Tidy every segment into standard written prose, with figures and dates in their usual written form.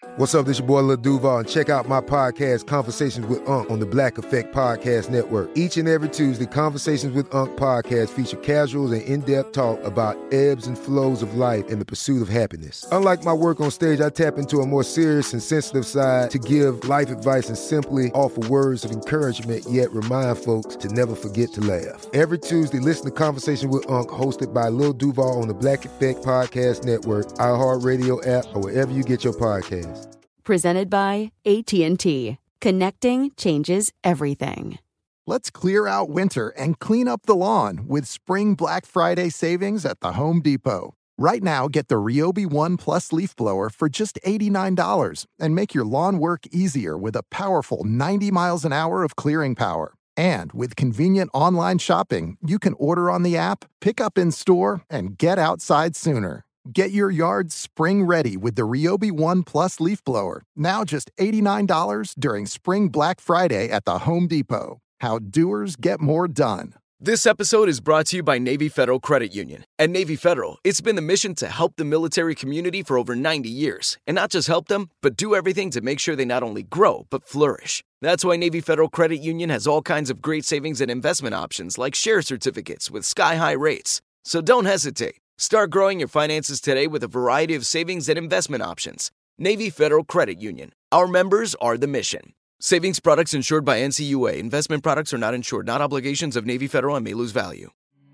What's up, this your boy Lil Duval, and check out my podcast, Conversations with Unc, on the Black Effect Podcast Network. Each and every Tuesday, Conversations with Unc podcast feature casuals and in-depth talk about ebbs and flows of life and the pursuit of happiness. Unlike my work on stage, I tap into a more serious and sensitive side to give life advice and simply offer words of encouragement, yet remind folks to never forget to laugh. Every Tuesday, listen to Conversations with Unc, hosted by Lil Duval on the Black Effect Podcast Network, iHeartRadio app, or wherever you get your podcasts. Presented by AT&T. Connecting changes everything. Let's clear out winter and clean up the lawn with Spring Black Friday savings at the Home Depot. Right now, get the Ryobi One Plus leaf blower for just $89 and make your lawn work easier with a powerful 90 miles an hour of clearing power. And with convenient online shopping, you can order on the app, pick up in store, and get outside sooner. Get your yard spring ready with the Ryobi One Plus leaf blower. Now just $89 during Spring Black Friday at the Home Depot. How doers get more done. This episode is brought to you by Navy Federal Credit Union. At Navy Federal, it's been the mission to help the military community for over 90 years. And not just help them, but do everything to make sure they not only grow, but flourish. That's why Navy Federal Credit Union has all kinds of great savings and investment options like share certificates with sky-high rates. So don't hesitate. Start growing your finances today with a variety of savings and investment options. Navy Federal Credit Union. Our members are the mission. Savings products insured by NCUA. Investment products are not insured, not obligations of Navy Federal and may lose value.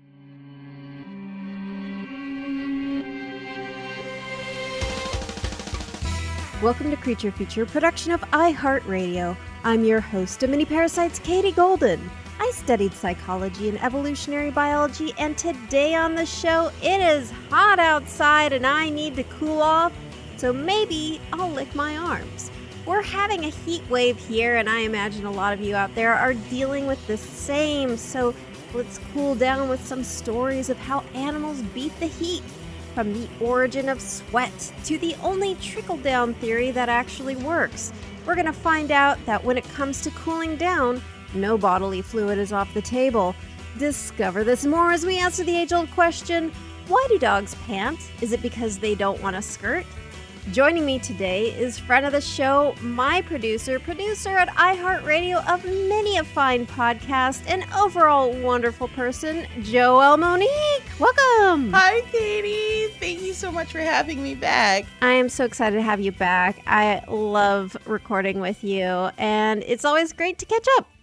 Welcome to Creature Feature, production of iHeartRadio. I'm your host of Mini Parasites, Katie Golden. I studied psychology and evolutionary biology, and today on the show, it is hot outside and I need to cool off, so maybe I'll lick my arms. We're having a heat wave here, and I imagine a lot of you out there are dealing with the same, so let's cool down with some stories of how animals beat the heat, from the origin of sweat to the only trickle-down theory that actually works. We're going to find out that when it comes to cooling down, no bodily fluid is off the table. Discover this more as we answer the age-old question, why do dogs pant? Is it because they don't want to skirt? Joining me today is friend of the show, my producer at iHeartRadio of many a fine podcast, and overall wonderful person, Joelle Monique. Welcome! Hi, Katie. Thank you so much for having me back. I am so excited to have you back. I love recording with you, and it's always great to catch up.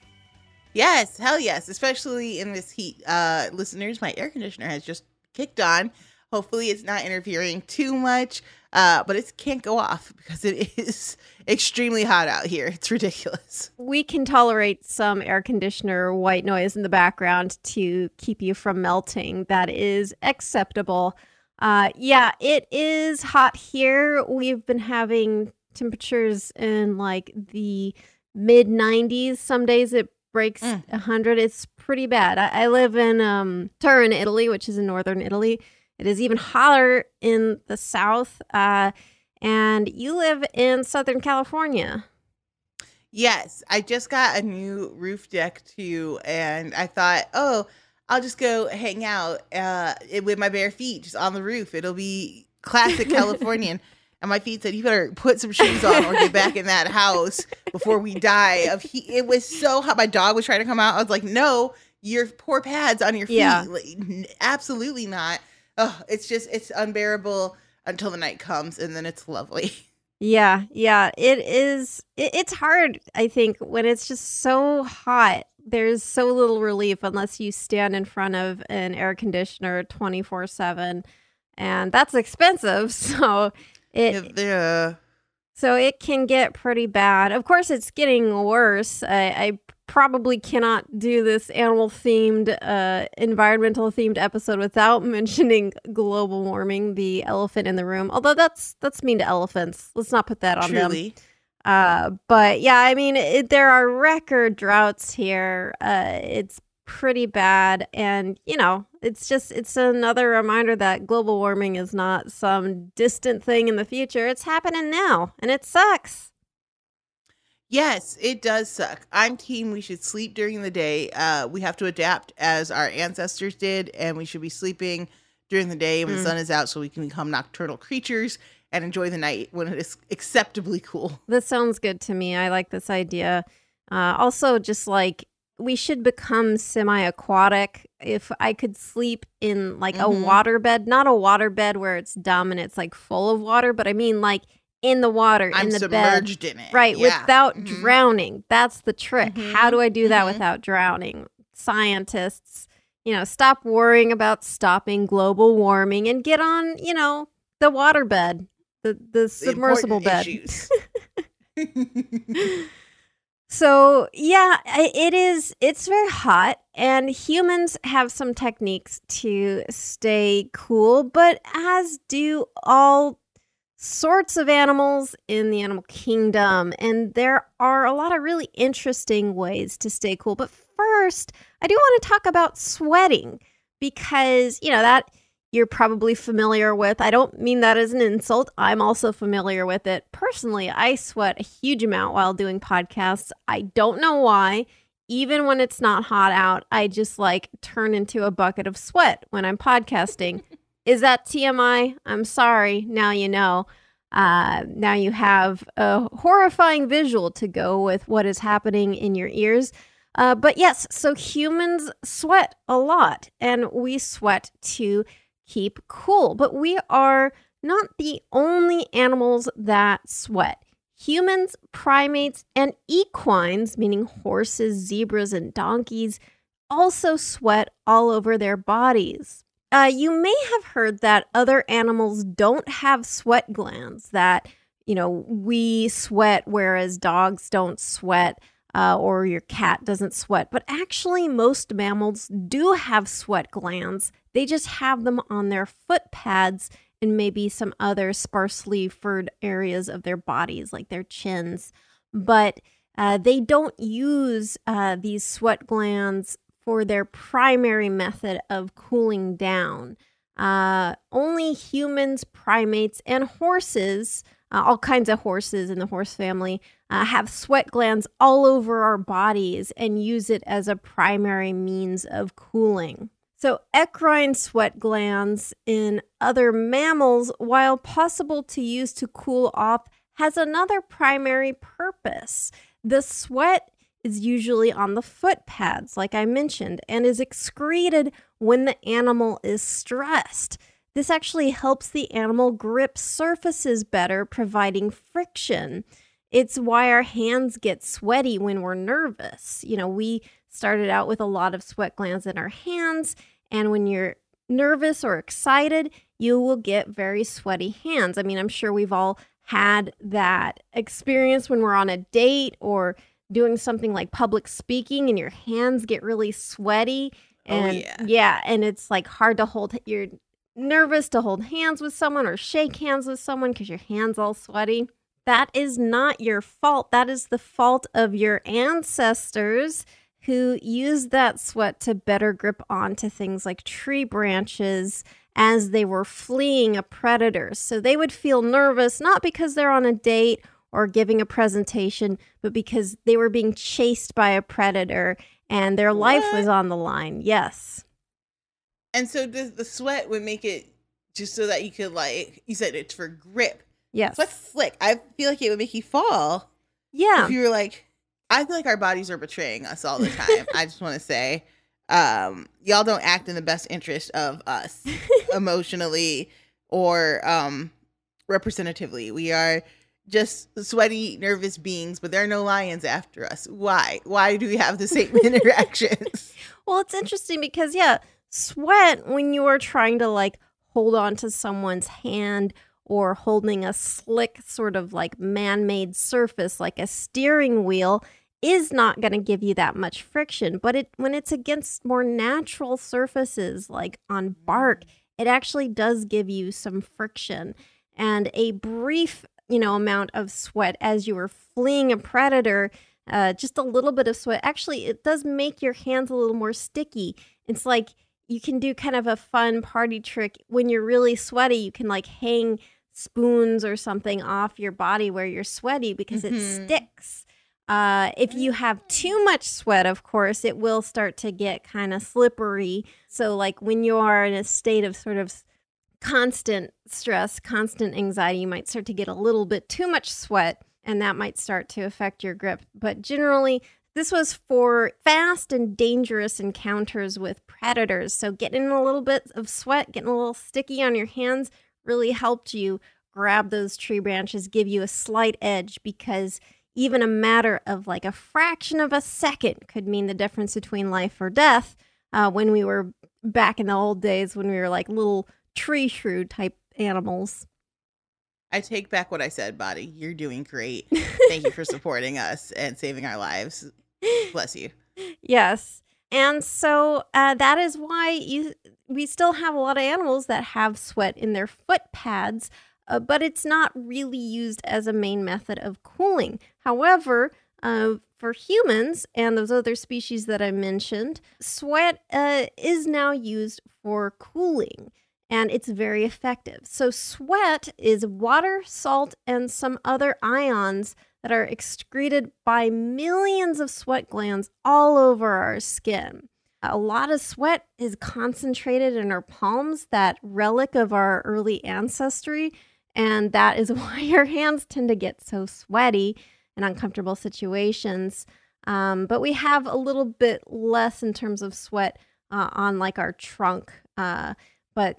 Yes, hell yes, especially in this heat. Listeners, my air conditioner has just kicked on. Hopefully it's not interfering too much, but it can't go off because it is extremely hot out here. It's ridiculous. We can tolerate some air conditioner white noise in the background to keep you from melting. That is acceptable. Yeah, it is hot here. We've been having temperatures in like the mid 90s. Some days it breaks 100. It's pretty bad. I live in Turin, Italy, which is in northern Italy. It is even hotter in the south. And you live in Southern California. Yes, I just got a new roof deck too, and I thought, oh, I'll just go hang out with my bare feet just on the roof. It'll be classic Californian. And my feet said, you better put some shoes on or get back in that house before we die of heat. It was so hot. My dog was trying to come out. I was like, no, your poor pads on your feet. Yeah. Like, absolutely not. Oh, it's unbearable until the night comes, and then it's lovely. Yeah, it is. It's hard, I think, when it's just so hot. There's so little relief unless you stand in front of an air conditioner 24/7, and that's expensive. So So it can get pretty bad. Of course, it's getting worse. I probably cannot do this animal-themed, environmental-themed episode without mentioning global warming, the elephant in the room. Although that's mean to elephants. Let's not put that on Truly. them. But yeah, I mean, there are record droughts here. It's pretty bad. And, you know, it's another reminder that global warming is not some distant thing in the future. It's happening now, and it sucks. Yes, it does suck. I'm team we should sleep during the day. We have to adapt as our ancestors did, and we should be sleeping during the day when the sun is out so we can become nocturnal creatures and enjoy the night when it is acceptably cool. This sounds good to me. I like this idea. Also, just like we should become semi-aquatic. If I could sleep in like a water bed, not a water bed where it's dumb and it's like full of water, but I mean like in the water, I'm in the submerged bed. in it. Right, Yeah. without drowning. That's the trick. How do I do that without drowning? Scientists, stop worrying about stopping global warming and get on, the water bed, the submersible bed. Issues. So, yeah, it's very hot, and humans have some techniques to stay cool, but as do all sorts of animals in the animal kingdom. And there are a lot of really interesting ways to stay cool. But first, I do want to talk about sweating because, that you're probably familiar with. I don't mean that as an insult. I'm also familiar with it. Personally, I sweat a huge amount while doing podcasts. I don't know why. Even when it's not hot out, I just turn into a bucket of sweat when I'm podcasting. Is that TMI? I'm sorry. Now you know. Now you have a horrifying visual to go with what is happening in your ears. But yes, so humans sweat a lot, and we sweat to keep cool. But we are not the only animals that sweat. Humans, primates, and equines, meaning horses, zebras, and donkeys, also sweat all over their bodies. You may have heard that other animals don't have sweat glands, that, we sweat whereas dogs don't sweat, or your cat doesn't sweat. But actually, most mammals do have sweat glands. They just have them on their foot pads and maybe some other sparsely furred areas of their bodies, like their chins. But they don't use these sweat glands for their primary method of cooling down. Only humans, primates, and horses, all kinds of horses in the horse family, have sweat glands all over our bodies and use it as a primary means of cooling. So eccrine sweat glands in other mammals, while possible to use to cool off, has another primary purpose. The sweat is usually on the foot pads, like I mentioned, and is excreted when the animal is stressed. This actually helps the animal grip surfaces better, providing friction. It's why our hands get sweaty when we're nervous. We started out with a lot of sweat glands in our hands, and when you're nervous or excited, you will get very sweaty hands. I mean, I'm sure we've all had that experience when we're on a date or doing something like public speaking and your hands get really sweaty. And and it's hard to hold. You're nervous to hold hands with someone or shake hands with someone because your hand's all sweaty. That is not your fault. That is the fault of your ancestors who used that sweat to better grip onto things like tree branches as they were fleeing a predator. So they would feel nervous, not because they're on a date or giving a presentation, but because they were being chased by a predator and their life was on the line. Yes. And so the sweat would make it just so that you could, you said it's for grip. Yes. Sweat's slick. I feel like it would make you fall. Yeah. If you were I feel like our bodies are betraying us all the time. I just want to say, y'all don't act in the best interest of us emotionally or representatively. We are just sweaty, nervous beings, but there are no lions after us. Why? Why do we have the same interactions? Well, it's interesting because, sweat, when you are trying to hold on to someone's hand or holding a slick sort of man-made surface like a steering wheel, is not going to give you that much friction. But when it's against more natural surfaces like on bark, it actually does give you some friction. And a brief, amount of sweat as you were fleeing a predator, just a little bit of sweat, actually, it does make your hands a little more sticky. It's you can do kind of a fun party trick. When you're really sweaty, you can hang spoons or something off your body where you're sweaty because it sticks. If you have too much sweat, of course, it will start to get kind of slippery. So when you are in a state of sort of constant stress, constant anxiety, you might start to get a little bit too much sweat, and that might start to affect your grip. But generally, this was for fast and dangerous encounters with predators. So getting a little bit of sweat, getting a little sticky on your hands really helped you grab those tree branches, give you a slight edge, because even a matter of like a fraction of a second could mean the difference between life or death when we were back in the old days when we were like little tree shrew type animals. I take back what I said, Body. You're doing great. Thank you for supporting us and saving our lives. Bless you. Yes. And so that is why we still have a lot of animals that have sweat in their foot pads, but it's not really used as a main method of cooling. However, for humans and those other species that I mentioned, sweat is now used for cooling, and it's very effective. So sweat is water, salt, and some other ions that are excreted by millions of sweat glands all over our skin. A lot of sweat is concentrated in our palms, that relic of our early ancestry, and that is why your hands tend to get so sweaty in uncomfortable situations. But we have a little bit less in terms of sweat on like our trunk, but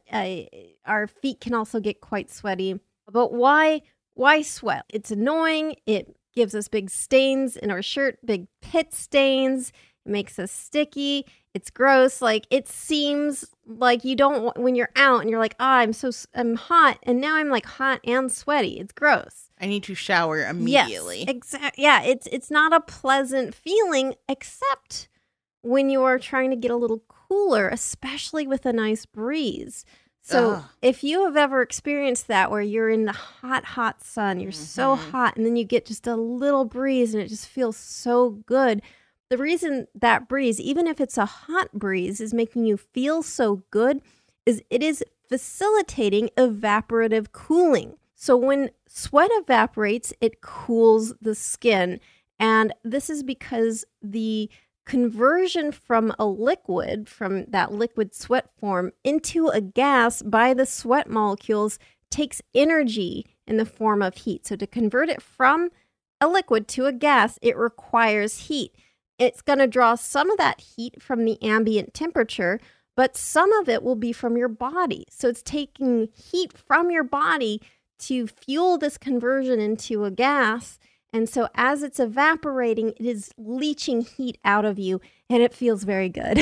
our feet can also get quite sweaty. But why sweat? It's annoying. It gives us big stains in our shirt, big pit stains. It makes us sticky. It's gross. Like, it seems like you don't want, when you're out and you're like, I'm hot, and now I'm like hot and sweaty. It's gross. I need to shower immediately. Yes, exactly. Yeah, it's not a pleasant feeling, except when you are trying to get a little cooler, especially with a nice breeze. So if you have ever experienced that, where you're in the hot sun, you're so hot, and then you get just a little breeze and it just feels so good. The reason that breeze, even if it's a hot breeze, is making you feel so good is it is facilitating evaporative cooling. So when sweat evaporates, it cools the skin. And this is because the conversion from a liquid, from that liquid sweat form, into a gas by the sweat molecules takes energy in the form of heat. So to convert it from a liquid to a gas, it requires heat. It's going to draw some of that heat from the ambient temperature, but some of it will be from your body. So it's taking heat from your body to fuel this conversion into a gas. And so as it's evaporating, it is leaching heat out of you, and it feels very good.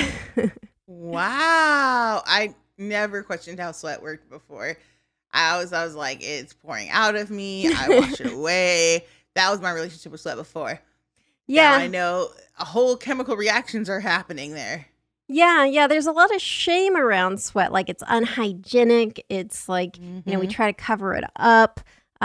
Wow. I never questioned how sweat worked before. I was like, it's pouring out of me. I wash it away. That was my relationship with sweat before. Yeah. Now I know a whole chemical reactions are happening there. Yeah. There's a lot of shame around sweat. Like, it's unhygienic. It's like, we try to cover it up.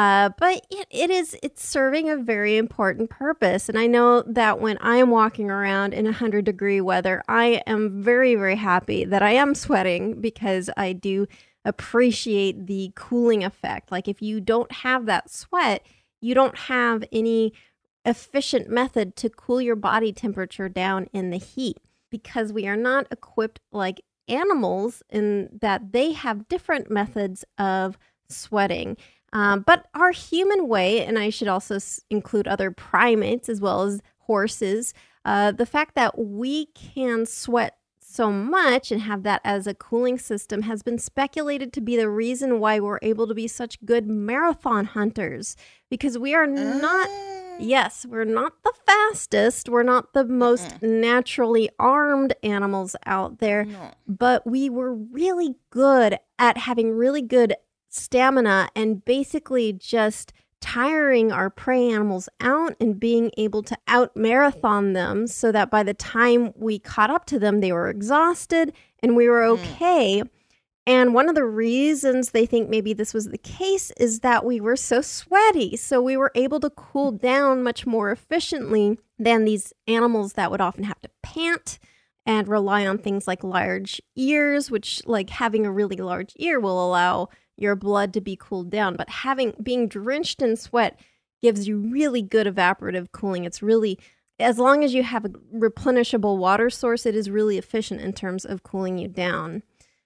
But it's serving a very important purpose. And I know that when I am walking around in 100-degree weather, I am very, very happy that I am sweating, because I do appreciate the cooling effect. Like, if you don't have that sweat, you don't have any efficient method to cool your body temperature down in the heat, because we are not equipped like animals in that they have different methods of sweating. But our human way, and I should also include other primates as well as horses, the fact that we can sweat so much and have that as a cooling system has been speculated to be the reason why we're able to be such good marathon hunters, because we are not... Yes, we're not the fastest. We're not the most naturally armed animals out there, but we were really good at having really good stamina and basically just tiring our prey animals out and being able to out-marathon them, so that by the time we caught up to them, they were exhausted and we were okay. And one of the reasons they think maybe this was the case is that we were so sweaty. So we were able to cool down much more efficiently than these animals that would often have to pant and rely on things like large ears, which, like, having a really large ear will allow your blood to be cooled down. But being drenched in sweat gives you really good evaporative cooling. It's really, as long as you have a replenishable water source, it is really efficient in terms of cooling you down.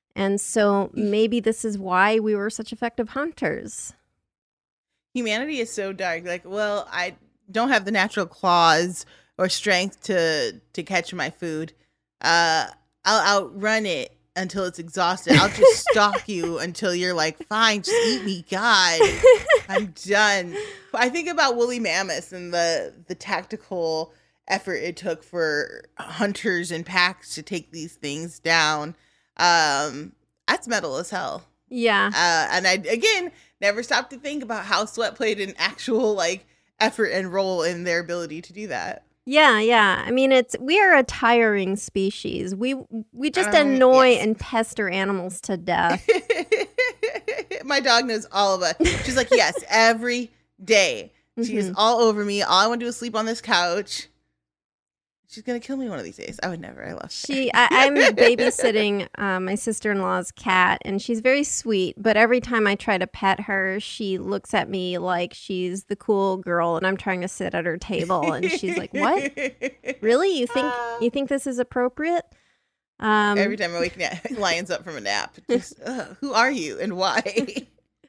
And so maybe this is why we were such effective hunters. Humanity is so dark. Like, well, I don't have the natural claws or strength to catch my food. I'll outrun it until it's exhausted. I'll just stalk you until you're like, fine, just eat me. God, I'm done. I think about woolly mammoths and the tactical effort it took for hunters and packs to take these things down. That's metal as hell. Yeah. And I, again, never stopped to think about how sweat played an actual like effort and role in their ability to do that. Yeah. I mean, we are a tiring species. We just annoy and pester animals to death. My dog knows all of us. She's like, yes, every day. She is all over me. All I want to do is sleep on this couch. She's going to kill me one of these days. I would never. I love her. I'm babysitting my sister-in-law's cat, and she's very sweet. But every time I try to pet her, she looks at me like she's the cool girl, and I'm trying to sit at her table. And she's like, what? Really? You think this is appropriate? Every time I wake Lions up from a nap. Just, who are you and why?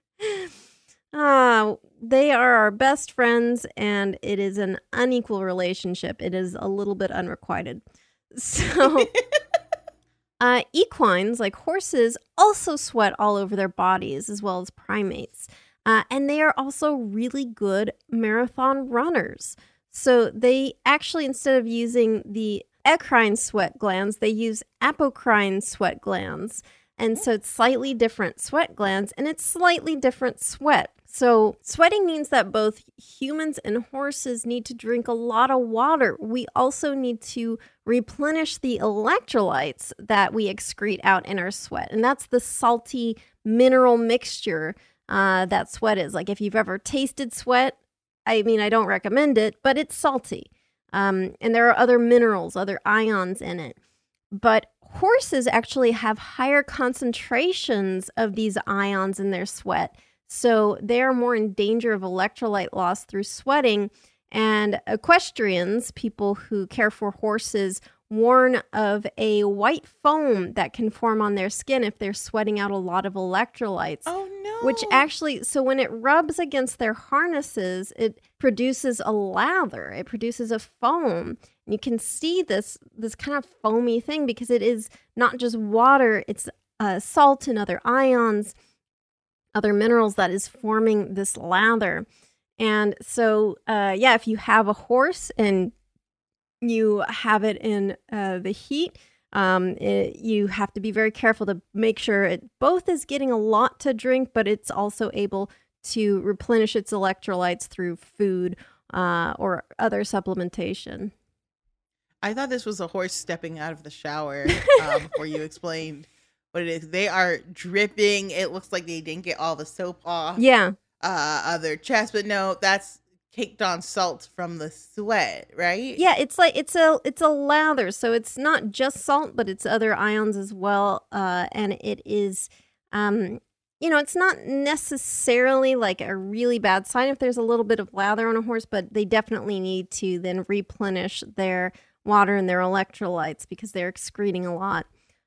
They are our best friends, and it is an unequal relationship. It is a little bit unrequited. So, equines, like horses, also sweat all over their bodies, as well as primates. And they are also really good marathon runners. So they actually, instead of using the eccrine sweat glands, they use apocrine sweat glands. And so it's slightly different sweat glands, and it's slightly different sweat. So sweating means that both humans and horses need to drink a lot of water. We also need to replenish the electrolytes that we excrete out in our sweat. And that's the salty mineral mixture that sweat is. Like if you've ever tasted sweat, I mean, I don't recommend it, but it's salty. And there are other minerals, other ions in it. But horses actually have higher concentrations of these ions in their sweat. So they are more in danger of electrolyte loss through sweating. And equestrians, people who care for horses, warn of a white foam that can form on their skin if they're sweating out a lot of electrolytes. Oh, no. Which actually, so when it rubs against their harnesses, it produces a lather. It produces a foam. And you can see this kind of foamy thing because it is not just water, it's salt and other ions, other minerals that is forming this lather. And so, if you have a horse and you have it in the heat, you have to be very careful to make sure it both is getting a lot to drink, but it's also able to replenish its electrolytes through food or other supplementation. I thought this was a horse stepping out of the shower before you explained what it is. They are dripping. It looks like they didn't get all the soap off of their chest, but no, that's caked on salt from the sweat, right? Yeah, it's like it's a lather, so it's not just salt, but it's other ions as well. And it is, it's not necessarily like a really bad sign if there's a little bit of lather on a horse, but they definitely need to then replenish their water and their electrolytes because they're excreting a lot.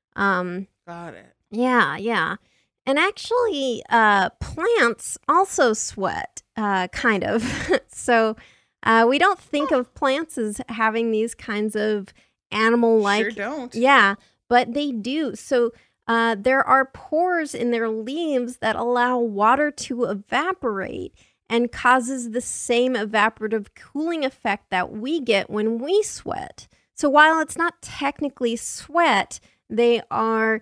Got it. Yeah. And actually, plants also sweat, kind of. So we don't think of plants as having these kinds of animal-like. Sure don't. Yeah, but they do. So there are pores in their leaves that allow water to evaporate and causes the same evaporative cooling effect that we get when we sweat. So while it's not technically sweat, they are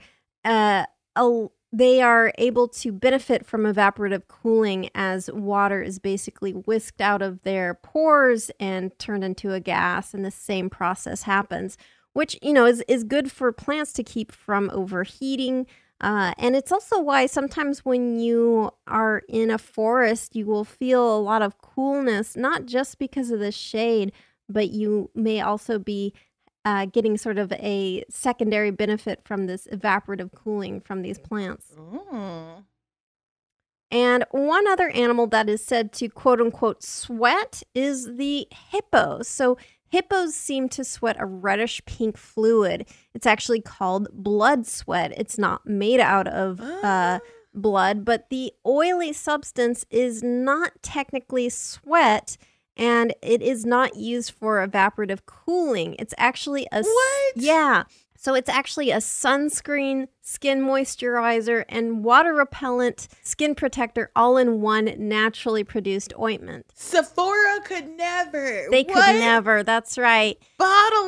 able to benefit from evaporative cooling as water is basically whisked out of their pores and turned into a gas, and the same process happens, which, is good for plants to keep from overheating. And it's also why sometimes when you are in a forest, you will feel a lot of coolness, not just because of the shade, but you may also be getting sort of a secondary benefit from this evaporative cooling from these plants. Ooh. And one other animal that is said to quote unquote sweat is the hippo. So Hippos seem to sweat a reddish pink fluid. It's actually called blood sweat. It's not made out of blood, but the oily substance is not technically sweat, and it is not used for evaporative cooling. It's actually What? Yeah. So it's actually a sunscreen, skin moisturizer, and water repellent skin protector all in one naturally produced ointment. Sephora could never. They could never. That's right. Bottle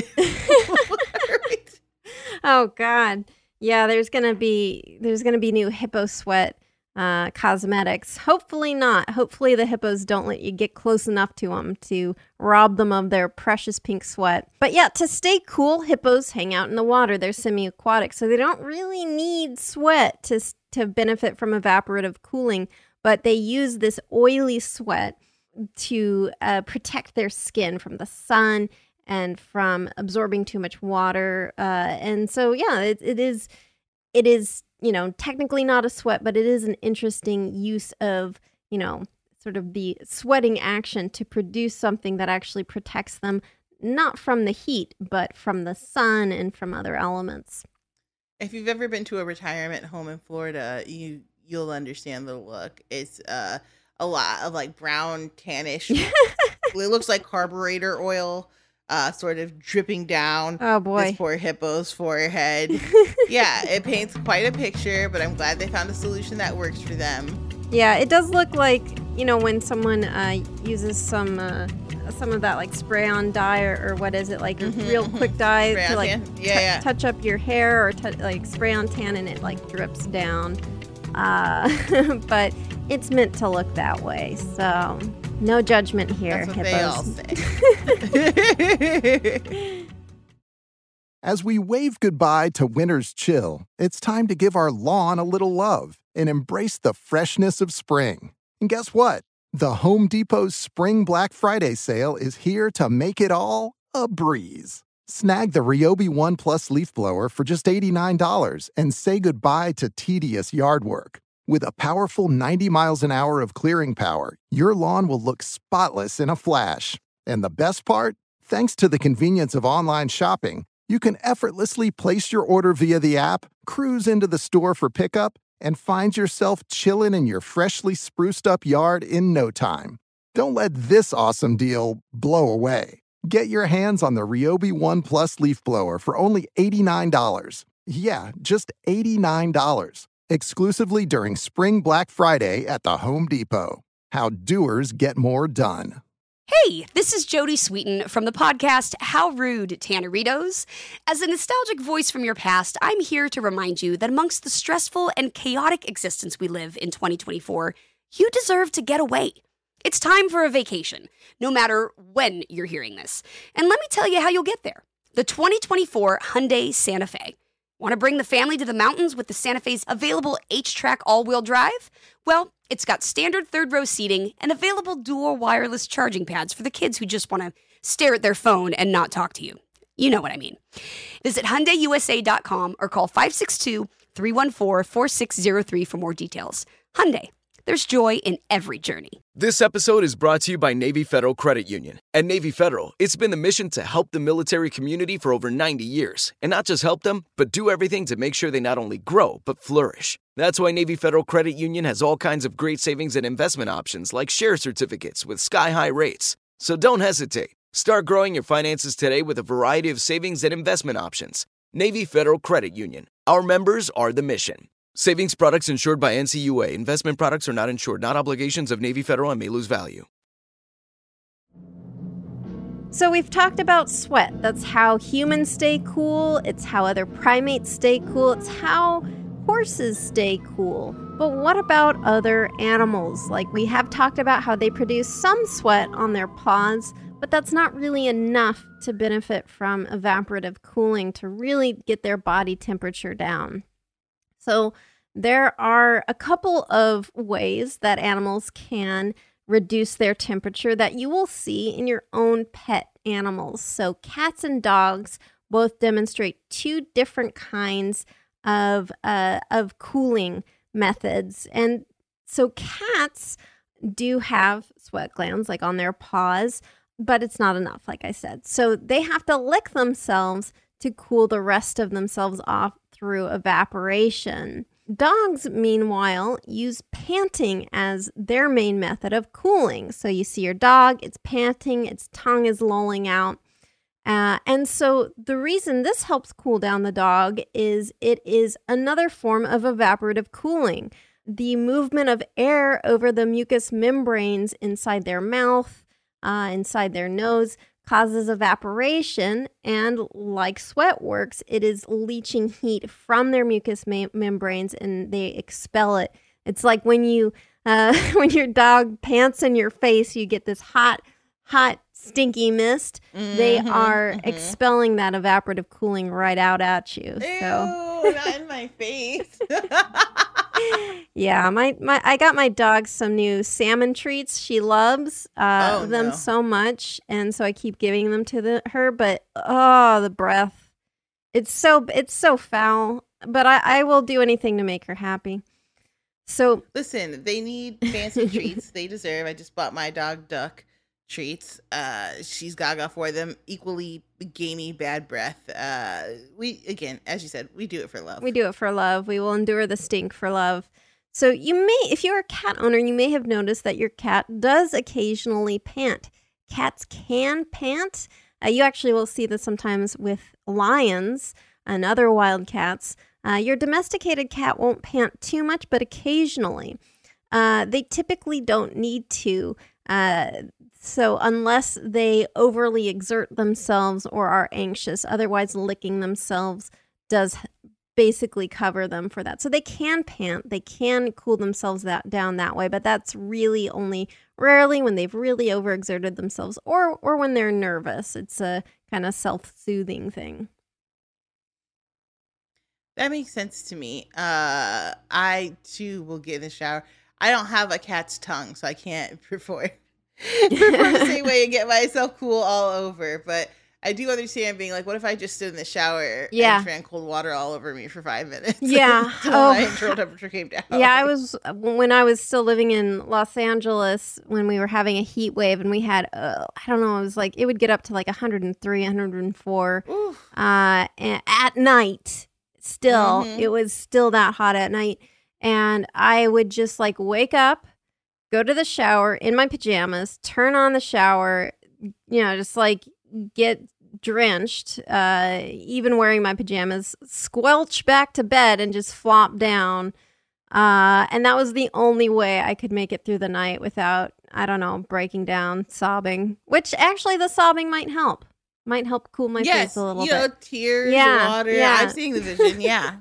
it. Oh God. Yeah, there's gonna be new hippo sweat cosmetics. Hopefully not. Hopefully the hippos don't let you get close enough to them to rob them of their precious pink sweat. But yeah, to stay cool, hippos hang out in the water. They're semi-aquatic, so they don't really need sweat to benefit from evaporative cooling. But they use this oily sweat to protect their skin from the sun and from absorbing too much water. And so, yeah, it is, technically not a sweat, but it is an interesting use of, sort of the sweating action to produce something that actually protects them, not from the heat, but from the sun and from other elements. If you've ever been to a retirement home in Florida, you'll understand the look. It's a lot of like brown tannish. It looks like carburetor oil. Sort of dripping down this poor hippo's forehead. Yeah, it paints quite a picture, but I'm glad they found a solution that works for them. Yeah, it does look like, when someone uses some of that like spray-on dye or what is it, like a real quick dye to like touch up your hair or like spray-on tan and it like drips down. But it's meant to look that way, so... No judgment here, That's what hippos. They all say. As we wave goodbye to winter's chill, it's time to give our lawn a little love and embrace the freshness of spring. And guess what? The Home Depot's Spring Black Friday sale is here to make it all a breeze. Snag the Ryobi One Plus leaf blower for just $89 and say goodbye to tedious yard work. With a powerful 90 miles an hour of clearing power, your lawn will look spotless in a flash. And the best part? Thanks to the convenience of online shopping, you can effortlessly place your order via the app, cruise into the store for pickup, and find yourself chilling in your freshly spruced up yard in no time. Don't let this awesome deal blow away. Get your hands on the Ryobi One Plus leaf blower for only $89. Yeah, just $89. Exclusively during Spring Black Friday at the Home Depot. How doers get more done. Hey, this is Jody Sweeten from the podcast How Rude, Tanneritos. As a nostalgic voice from your past, I'm here to remind you that amongst the stressful and chaotic existence we live in 2024, you deserve to get away. It's time for a vacation, no matter when you're hearing this. And let me tell you how you'll get there. The 2024 Hyundai Santa Fe. Want to bring the family to the mountains with the Santa Fe's available H-Track all-wheel drive? Well, it's got standard third-row seating and available dual wireless charging pads for the kids who just want to stare at their phone and not talk to you. You know what I mean. Visit HyundaiUSA.com or call 562-314-4603 for more details. Hyundai. There's joy in every journey. This episode is brought to you by Navy Federal Credit Union. At Navy Federal, it's been the mission to help the military community for over 90 years. And not just help them, but do everything to make sure they not only grow, but flourish. That's why Navy Federal Credit Union has all kinds of great savings and investment options like share certificates with sky-high rates. So don't hesitate. Start growing your finances today with a variety of savings and investment options. Navy Federal Credit Union. Our members are the mission. Savings products insured by NCUA. Investment products are not insured, not obligations of Navy Federal and may lose value. So we've talked about sweat. That's how humans stay cool. It's how other primates stay cool. It's how horses stay cool. But what about other animals? Like we have talked about how they produce some sweat on their paws, but that's not really enough to benefit from evaporative cooling to really get their body temperature down. So there are a couple of ways that animals can reduce their temperature that you will see in your own pet animals. So cats and dogs both demonstrate two different kinds of cooling methods. And so cats do have sweat glands like on their paws. but it's not enough, like I said. So they have to lick themselves to cool the rest of themselves off through evaporation. Dogs, meanwhile, use panting as their main method of cooling. So you see your dog, it's panting, its tongue is lolling out. And so the reason this helps cool down the dog is it is another form of evaporative cooling. The movement of air over the mucous membranes inside their mouth, inside their nose, causes evaporation, and like sweat works, it is leaching heat from their mucous membranes, and they expel it. It's like when you, when your dog pants in your face, you get this hot, stinky mist. They are expelling that evaporative cooling right out at you. Ew, So not in my face. yeah, I got my dog some new salmon treats. She loves them so much, and so I keep giving them to her. But the breath, it's so foul. But I will do anything to make her happy. So listen, they need fancy treats. They deserve. I just bought my dog Duck treats. She's gaga for them. Equally gamey bad breath. We, again, as you said, we do it for love. We do it for love. We will endure the stink for love. So you may, if you're a cat owner, you may have noticed that your cat does occasionally pant. Cats can pant. You actually will see this sometimes with lions and other wild cats. Your domesticated cat won't pant too much, but occasionally. They typically don't need to. So unless they overly exert themselves or are anxious, otherwise licking themselves does basically cover them for that. So they can pant, they can cool themselves down that way, but that's really only rarely when they've really overexerted themselves or when they're nervous. It's a kind of self-soothing thing. That makes sense to me. I too will get in the shower. I don't have a cat's tongue, so I can't perform the same way and get myself cool all over. But I do understand being like, what if I just stood in the shower and ran cold water all over me for 5 minutes? Yeah. Until my internal temperature came down. Yeah, when I was still living in Los Angeles, when we were having a heat wave and we had, I don't know, it was like, it would get up to like 103, 104 at night. Still, it was still that hot at night. And I would just like wake up, go to the shower in my pajamas, turn on the shower, just like get drenched, even wearing my pajamas, squelch back to bed and just flop down. And that was the only way I could make it through the night without, I don't know, breaking down, sobbing, which actually the sobbing might help cool my face a little bit. Tears, water. Yeah. I'm seeing the vision. Yeah.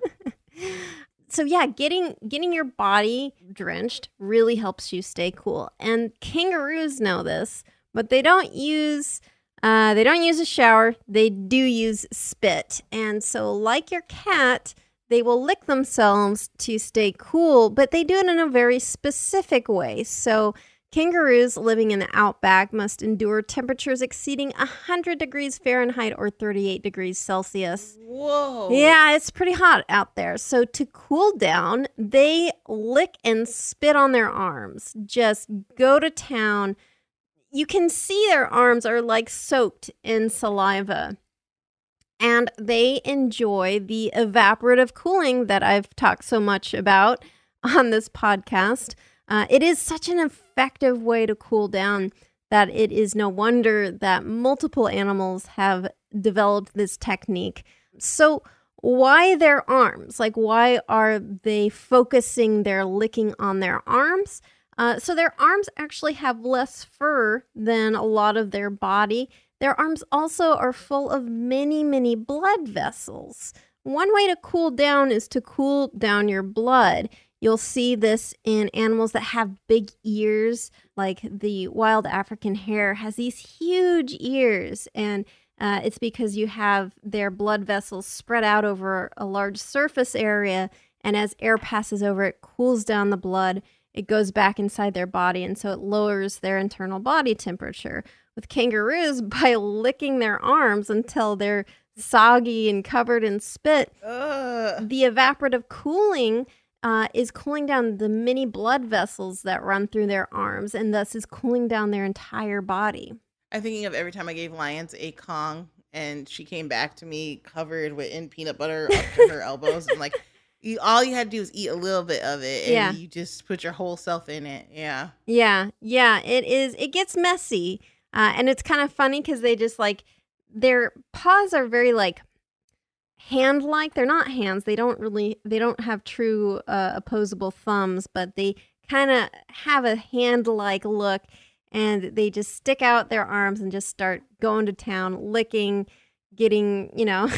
So yeah, getting your body drenched really helps you stay cool. And kangaroos know this, but they don't use a shower. They do use spit. And so like your cat, they will lick themselves to stay cool, but they do it in a very specific way. So kangaroos living in the outback must endure temperatures exceeding 100 degrees Fahrenheit or 38 degrees Celsius. Whoa. Yeah, it's pretty hot out there. So to cool down, they lick and spit on their arms. Just go to town. You can see their arms are like soaked in saliva. And they enjoy the evaporative cooling that I've talked so much about on this podcast. It is such an effective way to cool down that it is no wonder that multiple animals have developed this technique. So why their arms? Like, why are they focusing their licking on their arms? So their arms actually have less fur than a lot of their body. Their arms also are full of many, many blood vessels. One way to cool down is to cool down your blood. You'll see this in animals that have big ears, like the wild African hare has these huge ears, and it's because you have their blood vessels spread out over a large surface area, and as air passes over, it cools down the blood. It goes back inside their body, and so it lowers their internal body temperature. With kangaroos, by licking their arms until they're soggy and covered in spit, the evaporative cooling is cooling down the many blood vessels that run through their arms, and thus is cooling down their entire body. I'm thinking of every time I gave Lions a Kong and she came back to me covered in peanut butter up to her elbows. And like, all you had to do was eat a little bit of it and you just put your whole self in it. Yeah. Yeah. It is. It gets messy. And it's kind of funny because they just like, their paws are very like hand-like. They're not hands. They don't have true opposable thumbs, but they kind of have a hand-like look. And they just stick out their arms and just start going to town, licking, getting,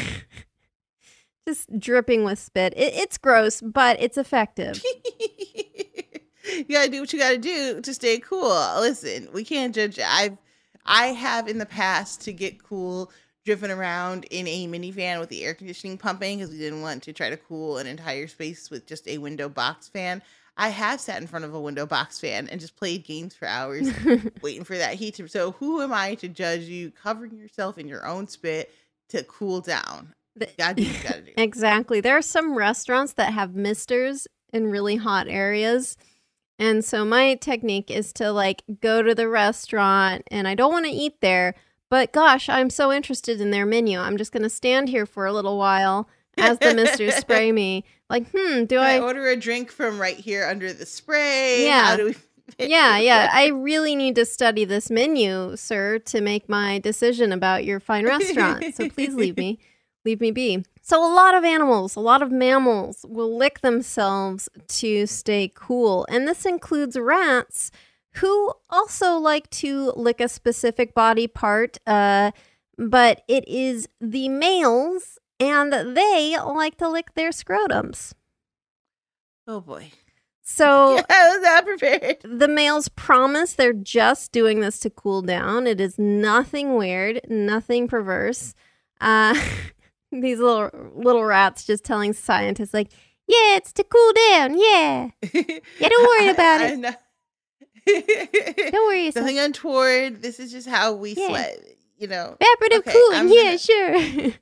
just dripping with spit. It's gross, but it's effective. You gotta do what you gotta do to stay cool. Listen, we can't judge. I have in the past, to get cool, driven around in a minivan with the air conditioning pumping because we didn't want to try to cool an entire space with just a window box fan. I have sat in front of a window box fan and just played games for hours waiting for that heat to. So who am I to judge you covering yourself in your own spit to cool down? Gotta do what you gotta do. Exactly. There are some restaurants that have misters in really hot areas. And so my technique is to like go to the restaurant and I don't want to eat there, but gosh, I'm so interested in their menu. I'm just going to stand here for a little while as the misters spray me. Like, do I order a drink from right here under the spray? Yeah. How do we Yeah. I really need to study this menu, sir, to make my decision about your fine restaurant. So please leave me be. So a lot of animals, a lot of mammals will lick themselves to stay cool. And this includes rats, who also like to lick a specific body part, but it is the males, and they like to lick their scrotums. Oh, boy. So I was not prepared. The males promise they're just doing this to cool down. It is nothing weird, nothing perverse. These little rats just telling scientists like, yeah, it's to cool down. Yeah. Yeah, don't worry about it. Don't worry yourself. Nothing untoward. This is just how we sweat, Evaporative cooling. Yeah, sure.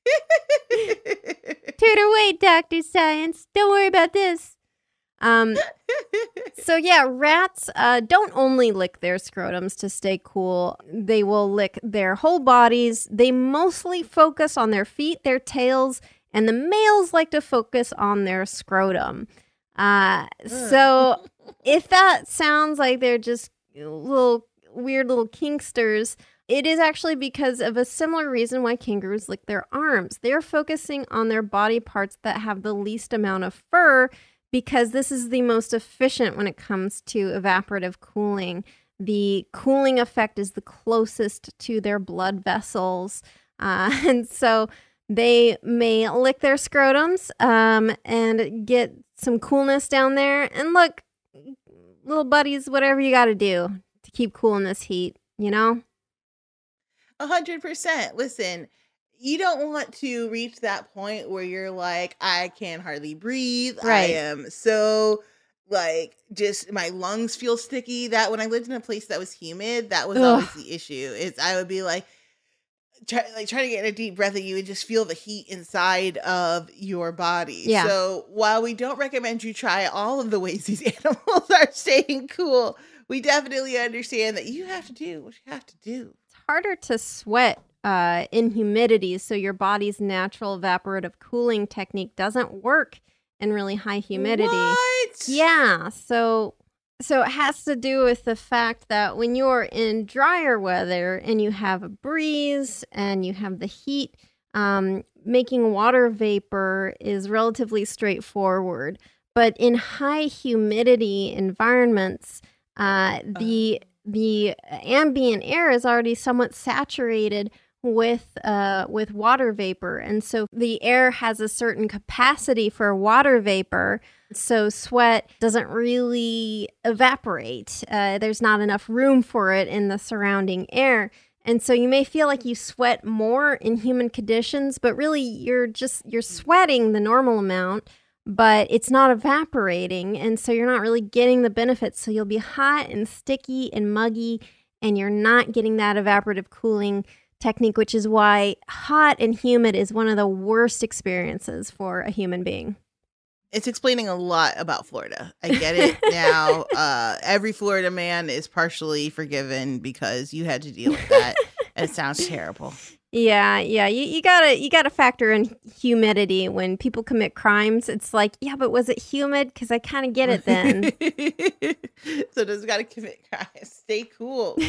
Turn away, Dr. Science. Don't worry about this. So yeah, rats don't only lick their scrotums to stay cool. They will lick their whole bodies. They mostly focus on their feet, their tails, and the males like to focus on their scrotum. So if that sounds like they're just weird little kinksters, it is actually because of a similar reason why kangaroos lick their arms. They're focusing on their body parts that have the least amount of fur, because this is the most efficient when it comes to evaporative cooling. The cooling effect is the closest to their blood vessels. And so they may lick their scrotums and get some coolness down there. And look, little buddies, whatever you got to do to keep cool in this heat, 100%. Listen, you don't want to reach that point where you're like, I can hardly breathe. Right. I am so just my lungs feel sticky. That when I lived in a place that was humid, that was always the issue. I would be like, trying to get a deep breath and you would just feel the heat inside of your body. Yeah. So while we don't recommend you try all of the ways these animals are staying cool, we definitely understand that you have to do what you have to do. It's harder to sweat in humidity, so your body's natural evaporative cooling technique doesn't work in really high humidity. What? Yeah, so it has to do with the fact that when you're in drier weather and you have a breeze and you have the heat, making water vapor is relatively straightforward. But in high humidity environments, the ambient air is already somewhat saturated with water vapor, and so the air has a certain capacity for water vapor, so sweat doesn't really evaporate. There's not enough room for it in the surrounding air, and so you may feel like you sweat more in humid conditions, but really you're sweating the normal amount, but it's not evaporating, and so you're not really getting the benefits. So you'll be hot and sticky and muggy, and you're not getting that evaporative cooling technique, which is why hot and humid is one of the worst experiences for a human being. It's explaining a lot about Florida. I get it now. Every Florida man is partially forgiven because you had to deal with that. And it sounds terrible. Yeah. You gotta factor in humidity when people commit crimes. It's like, yeah, but was it humid? Because I kind of get it then. So just gotta commit crimes. Stay cool.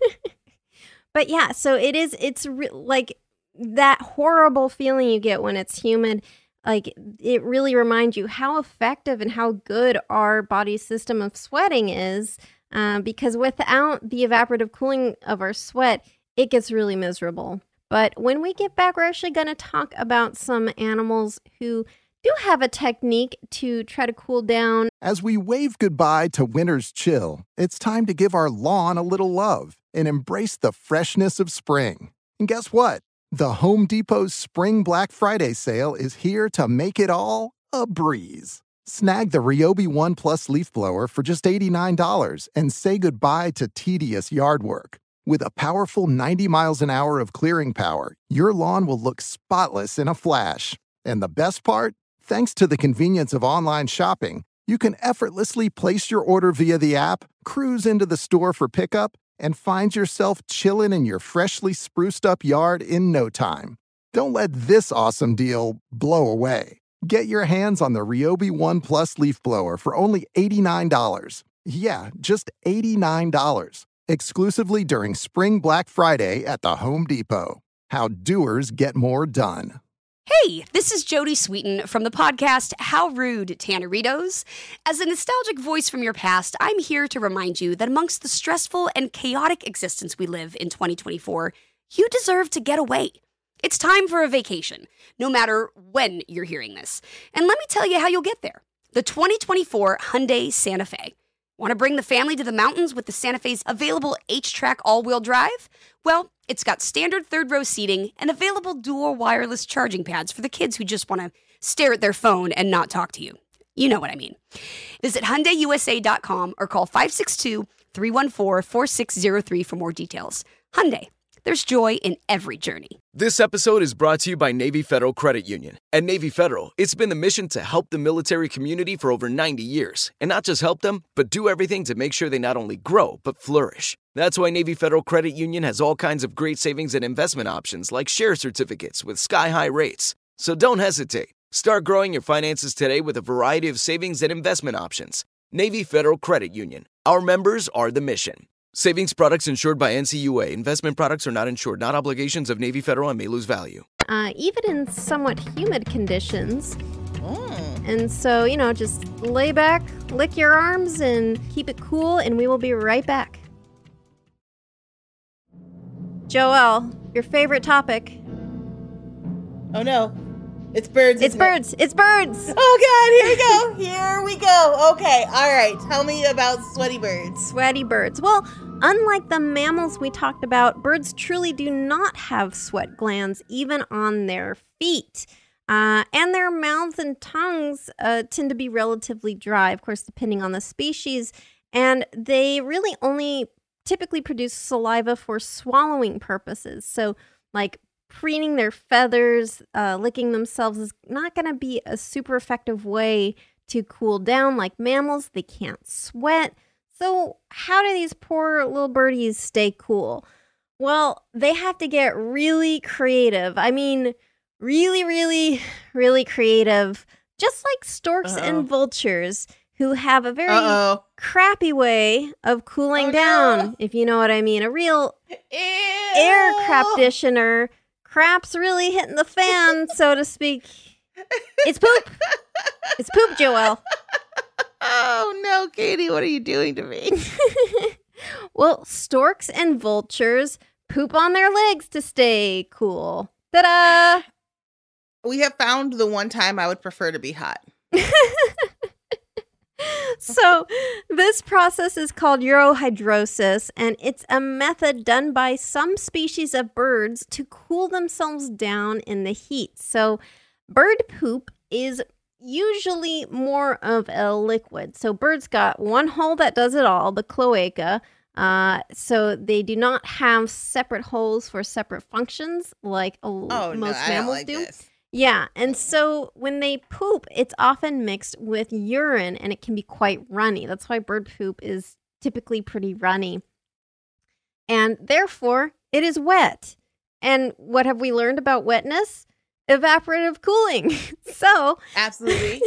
But yeah, so it's like that horrible feeling you get when it's humid. Like, it really reminds you how effective and how good our body's system of sweating is, because without the evaporative cooling of our sweat, it gets really miserable. But when we get back, we're actually going to talk about some animals who do have a technique to try to cool down. As we wave goodbye to winter's chill, it's time to give our lawn a little love and embrace the freshness of spring. And guess what? The Home Depot's Spring Black Friday sale is here to make it all a breeze. Snag the Ryobi One Plus leaf blower for just $89 and say goodbye to tedious yard work. With a powerful 90 miles an hour of clearing power, your lawn will look spotless in a flash. And the best part? Thanks to the convenience of online shopping, you can effortlessly place your order via the app, cruise into the store for pickup, and find yourself chilling in your freshly spruced up yard in no time. Don't let this awesome deal blow away. Get your hands on the Ryobi One Plus leaf blower for only $89. Yeah, just $89. Exclusively during Spring Black Friday at the Home Depot. How doers get more done. Hey, this is Jody Sweeten from the podcast How Rude, Tanneritos. As a nostalgic voice from your past, I'm here to remind you that amongst the stressful and chaotic existence we live in 2024, you deserve to get away. It's time for a vacation, no matter when you're hearing this. And let me tell you how you'll get there. The 2024 Hyundai Santa Fe. Want to bring the family to the mountains with the Santa Fe's available H-Track all-wheel drive? Well, it's got standard third-row seating and available dual wireless charging pads for the kids who just want to stare at their phone and not talk to you. You know what I mean. Visit HyundaiUSA.com or call 562-314-4603 for more details. Hyundai. There's joy in every journey. This episode is brought to you by Navy Federal Credit Union. At Navy Federal, it's been the mission to help the military community for over 90 years. And not just help them, but do everything to make sure they not only grow, but flourish. That's why Navy Federal Credit Union has all kinds of great savings and investment options like share certificates with sky-high rates. So don't hesitate. Start growing your finances today with a variety of savings and investment options. Navy Federal Credit Union. Our members are the mission. Savings products insured by NCUA. Investment products are not insured, not obligations of Navy Federal and may lose value. Even in somewhat humid conditions. And so, just lay back, lick your arms, and keep it cool, and we will be right back. Joelle, your favorite topic. Oh, no. It's birds. It's birds. It's birds. Oh, God. Here we go. Okay. All right. Tell me about sweaty birds. Sweaty birds. Well, unlike the mammals we talked about, birds truly do not have sweat glands, even on their feet. And their mouths and tongues tend to be relatively dry, of course, depending on the species. And they really only typically produce saliva for swallowing purposes. So, like, preening their feathers, licking themselves is not going to be a super effective way to cool down. Like mammals, they can't sweat. So how do these poor little birdies stay cool? Well, they have to get really creative. I mean, really, really, really creative. Just like storks and vultures, who have a very crappy way of cooling down, if you know what I mean. A real air craptitioner. Crap's really hitting the fan, so to speak. It's poop. It's poop, Joelle. Oh, no, Katie, what are you doing to me? Well, storks and vultures poop on their legs to stay cool. Ta-da! We have found the one time I would prefer to be hot. So this process is called urohydrosis, and it's a method done by some species of birds to cool themselves down in the heat. So bird poop is usually more of a liquid. So birds got one hole that does it all, the cloaca. So they do not have separate holes for separate functions like most mammals do. This. Yeah, and so when they poop, it's often mixed with urine and it can be quite runny. That's why bird poop is typically pretty runny. And therefore, it is wet. And what have we learned about wetness? Evaporative cooling. Absolutely.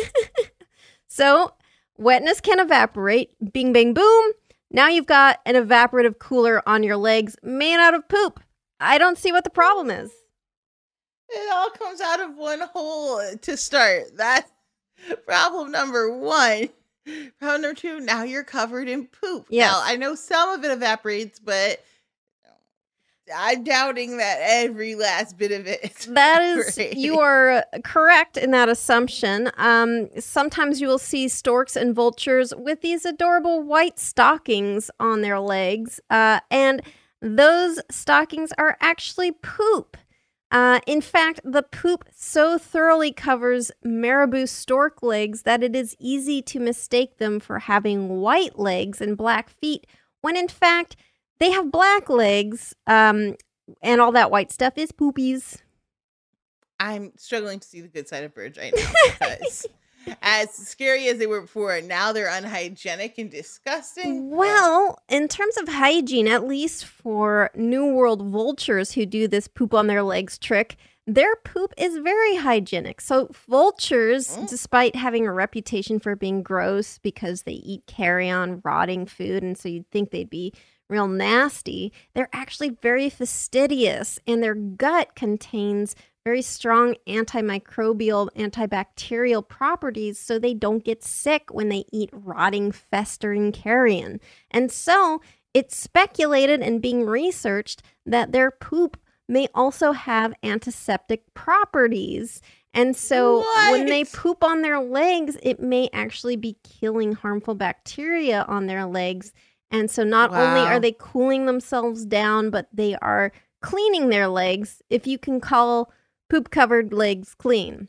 So wetness can evaporate. Bing, bang, boom. Now you've got an evaporative cooler on your legs made out of poop. I don't see what the problem is. It all comes out of one hole to start. That's problem number one. Problem number two, now you're covered in poop. Yes. Now, I know some of it evaporates, but I'm doubting that every last bit of it. That is, you are correct in that assumption. Sometimes you will see storks and vultures with these adorable white stockings on their legs, and those stockings are actually poop. In fact, the poop so thoroughly covers marabou stork legs that it is easy to mistake them for having white legs and black feet, when in fact, they have black legs, and all that white stuff is poopies. I'm struggling to see the good side of birds right now because as scary as they were before, now they're unhygienic and disgusting. Well, in terms of hygiene, at least for New World vultures who do this poop on their legs trick, their poop is very hygienic. So vultures, despite having a reputation for being gross because they eat carrion, rotting food, and so you'd think they'd be real nasty, they're actually very fastidious, and their gut contains very strong antimicrobial, antibacterial properties, so they don't get sick when they eat rotting, festering carrion. And so it's speculated and being researched that their poop may also have antiseptic properties. And so when they poop on their legs, it may actually be killing harmful bacteria on their legs. And so not only are they cooling themselves down, but they are cleaning their legs, if you can call poop-covered legs clean.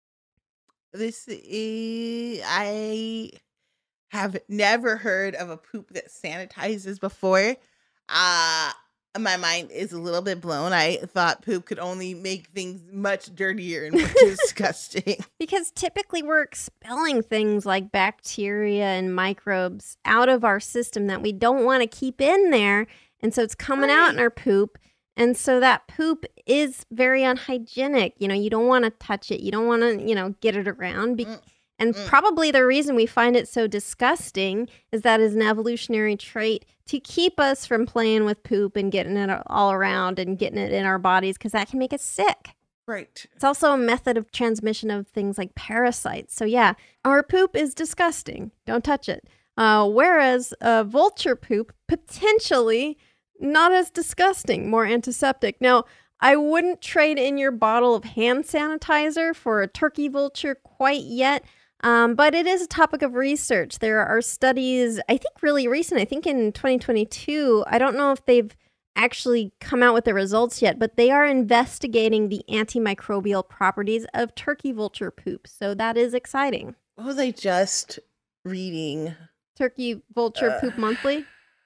I have never heard of a poop that sanitizes before. My mind is a little bit blown. I thought poop could only make things much dirtier and more disgusting. Because typically we're expelling things like bacteria and microbes out of our system that we don't want to keep in there. And so it's coming out in our poop. And so that poop is very unhygienic. You know, you don't want to touch it. You don't want to, get it around. Probably the reason we find it so disgusting is that is an evolutionary trait to keep us from playing with poop and getting it all around and getting it in our bodies, because that can make us sick. Right. It's also a method of transmission of things like parasites. So yeah, our poop is disgusting. Don't touch it. Whereas vulture poop, potentially not as disgusting, more antiseptic. Now, I wouldn't trade in your bottle of hand sanitizer for a turkey vulture quite yet. But it is a topic of research. There are studies, I think really recent, I think in 2022. I don't know if they've actually come out with the results yet, but they are investigating the antimicrobial properties of turkey vulture poop. So that is exciting. What was I just reading? Turkey Vulture Poop Monthly?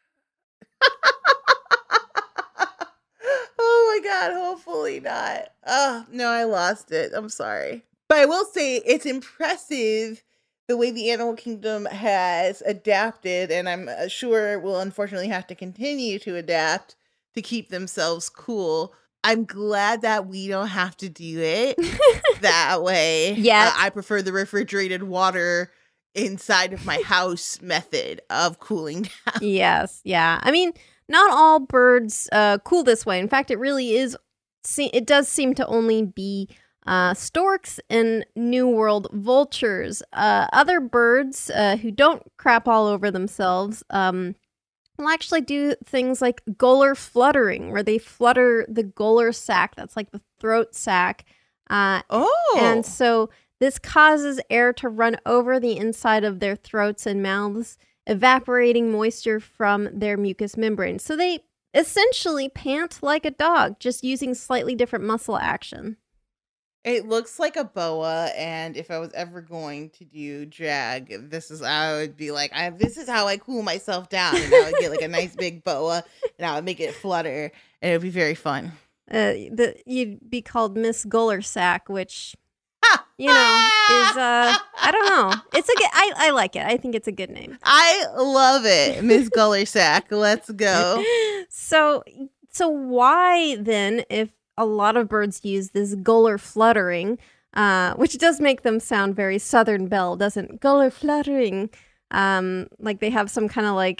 Oh my God, hopefully not. Oh, no, I lost it. I'm sorry. But I will say it's impressive the way the animal kingdom has adapted, and I'm sure will unfortunately have to continue to adapt to keep themselves cool. I'm glad that we don't have to do it that way. Yeah. I prefer the refrigerated water inside of my house method of cooling down. Yes, yeah. I mean, not all birds cool this way. In fact, it really is. It does seem to only be storks and New World vultures. Other birds who don't crap all over themselves will actually do things like gular fluttering, where they flutter the gular sac. That's like the throat sac. And so this causes air to run over the inside of their throats and mouths, evaporating moisture from their mucous membrane. So they essentially pant like a dog, just using slightly different muscle action. It looks like a boa, and if I was ever going to do drag, I would be like, this is how I cool myself down. And I would get like a nice big boa, and I would make it flutter, and it would be very fun. You'd be called Miss Gullersack, which, you know, is, I don't know. It's a good, I like it. I think it's a good name. I love it. Miss Gullersack. Let's go. So why then, if a lot of birds use this guller fluttering, which does make them sound very Southern Belle, doesn't guller fluttering? Like they have some kind of like,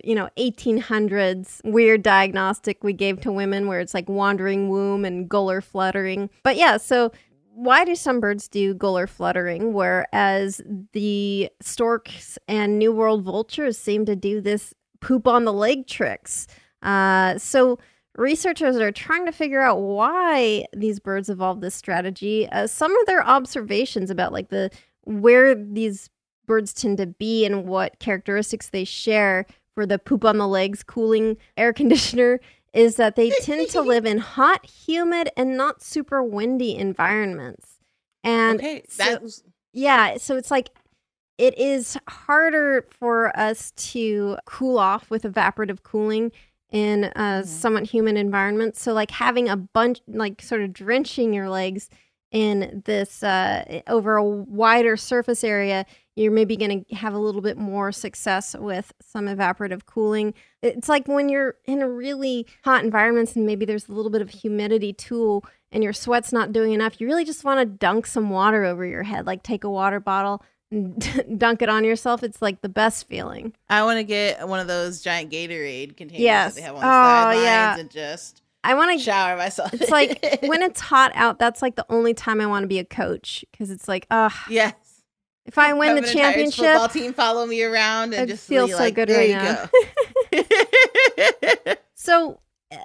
1800s weird diagnostic we gave to women where it's like wandering womb and guller fluttering. But yeah, so why do some birds do guller fluttering, whereas the storks and New World vultures seem to do this poop on the leg tricks? So researchers are trying to figure out why these birds evolved this strategy. Some of their observations about like where these birds tend to be and what characteristics they share for the poop on the legs cooling air conditioner is that they tend to live in hot, humid, and not super windy environments. And so it's like it is harder for us to cool off with evaporative cooling in a somewhat humid environment. So like having a bunch, like sort of drenching your legs in this over a wider surface area, you're maybe going to have a little bit more success with some evaporative cooling. It's like when you're in a really hot environment and maybe there's a little bit of humidity too and your sweat's not doing enough, you really just want to dunk some water over your head, like take a water bottle and dunk it on yourself. It's like the best feeling. I want to get one of those giant Gatorade containers that they have on the sidelines and just I want to shower myself. It's like when it's hot out, that's like the only time I want to be a coach because it's like, yes. If I win the championship, football team follow me around and just feel so like, good there right you now. go. So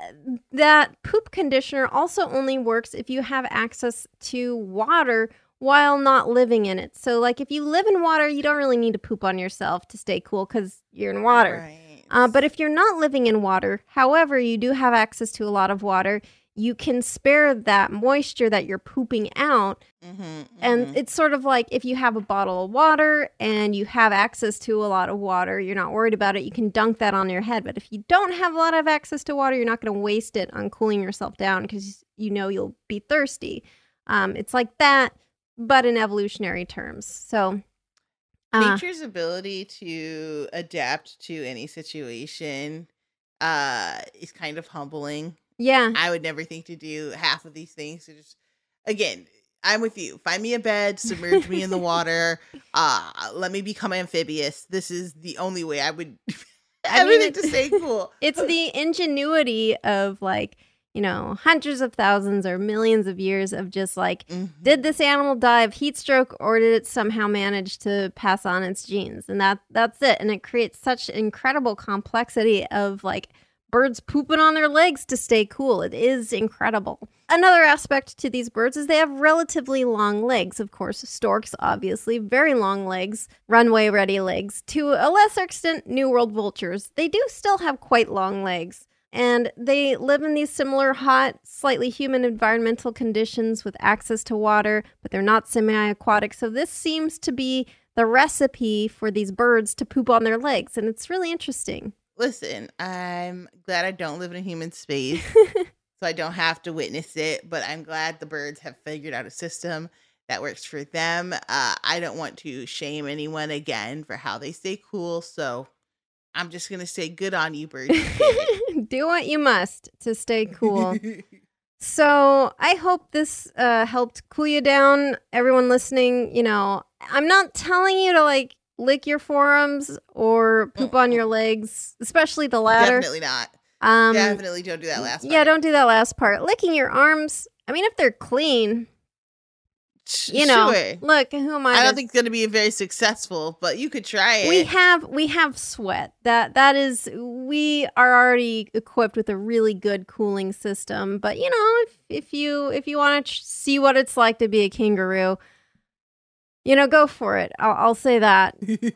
that poop conditioner also only works if you have access to water while not living in it. So like if you live in water, you don't really need to poop on yourself to stay cool because you're in water. Right. But if you're not living in water, however, you do have access to a lot of water, you can spare that moisture that you're pooping out. And it's sort of like if you have a bottle of water and you have access to a lot of water, you're not worried about it, you can dunk that on your head. But if you don't have a lot of access to water, you're not going to waste it on cooling yourself down because you know you'll be thirsty. It's like that, but in evolutionary terms. So nature's ability to adapt to any situation is kind of humbling. Yeah. I would never think to do half of these things. So just, again, I'm with you. Find me a bed, submerge me in the water. Let me become amphibious. This is the only way I would everything to stay cool. It's the ingenuity of like, hundreds of thousands or millions of years of just like, did this animal die of heat stroke or did it somehow manage to pass on its genes? And that's it. And it creates such incredible complexity of like birds pooping on their legs to stay cool. It is incredible. Another aspect to these birds is they have relatively long legs. Of course, storks, obviously, very long legs, runway-ready legs. To a lesser extent, New World vultures, they do still have quite long legs. And they live in these similar hot, slightly humid environmental conditions with access to water, but they're not semi-aquatic. So this seems to be the recipe for these birds to poop on their legs. And it's really interesting. Listen, I'm glad I don't live in a human space, so I don't have to witness it, but I'm glad the birds have figured out a system that works for them. I don't want to shame anyone again for how they stay cool, so I'm just going to say good on you, birds. Do what you must to stay cool. So I hope this helped cool you down. Everyone listening, I'm not telling you to like lick your forearms or poop on your legs, especially the latter. Definitely not. Definitely don't do that last part. Yeah, don't do that last part. Licking your arms, if they're clean, sure. Look, who am I? I don't think it's going to be very successful, but you could try it. We have sweat. That is, we are already equipped with a really good cooling system. But if you want to see what it's like to be a kangaroo, go for it. I'll say that.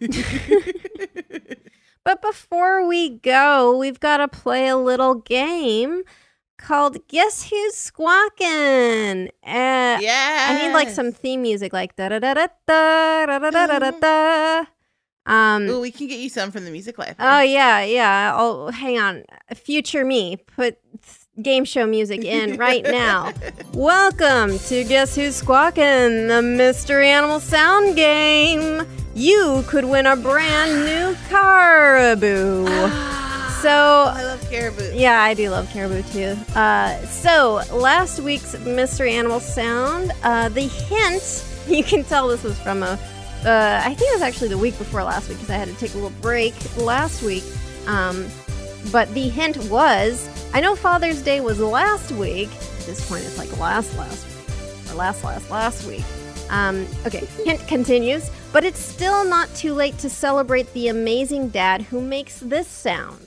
But before we go, we've got to play a little game called Guess Who's Squawking? Yeah. I need like some theme music, like da da da da da da da da da da. Ooh, we can get you some from the music library. Oh yeah. Oh, hang on. Future me, put game show music in right now. Welcome to Guess Who's Squawking, the Mystery Animal Sound Game. You could win a brand new caribou. I love caribou. Yeah, I do love caribou too. So last week's Mystery Animal Sound, the hint, you can tell this was from I think it was actually the week before last week because I had to take a little break last week. But the hint was, I know Father's Day was last week. At this point, it's like last week. Or last week. Okay, hint continues. But it's still not too late to celebrate the amazing dad who makes this sound.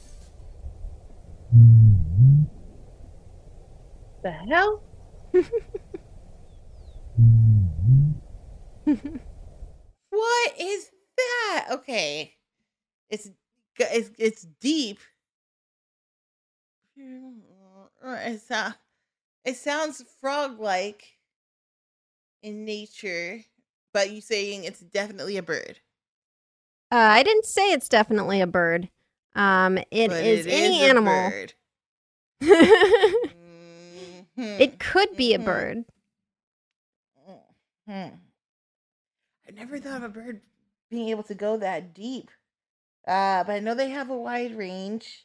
The hell? What is that? Okay. It's deep. It sounds frog-like in nature, but you saying it's definitely a bird. I didn't say it's definitely a bird. It is any animal. Bird. It could be a bird. I never thought of a bird being able to go that deep. But I know they have a wide range.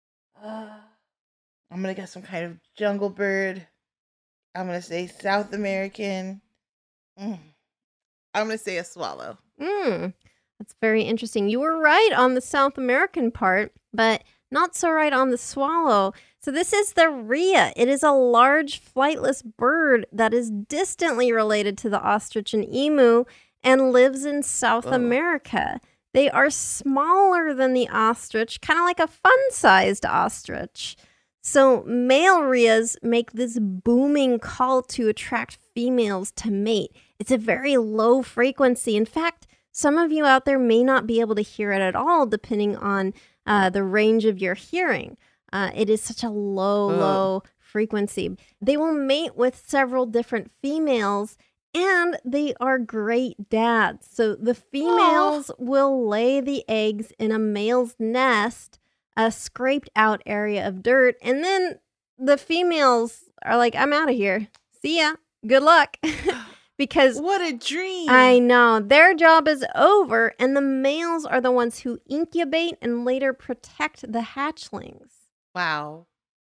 I'm going to guess some kind of jungle bird. I'm going to say South American. I'm going to say a swallow. That's very interesting. You were right on the South American part, but not so right on the swallow. So this is the rhea. It is a large flightless bird that is distantly related to the ostrich and emu and lives in South America. They are smaller than the ostrich, kind of like a fun-sized ostrich. So male rheas make this booming call to attract females to mate. It's a very low frequency. In fact, some of you out there may not be able to hear it at all, depending on the range of your hearing. It is such a low frequency. They will mate with several different females, and they are great dads. So the females will lay the eggs in a male's nest, a scraped out area of dirt, and then the females are like, I'm out of here. See ya. Good luck. Because what a dream. I know. Their job is over, and the males are the ones who incubate and later protect the hatchlings. Wow.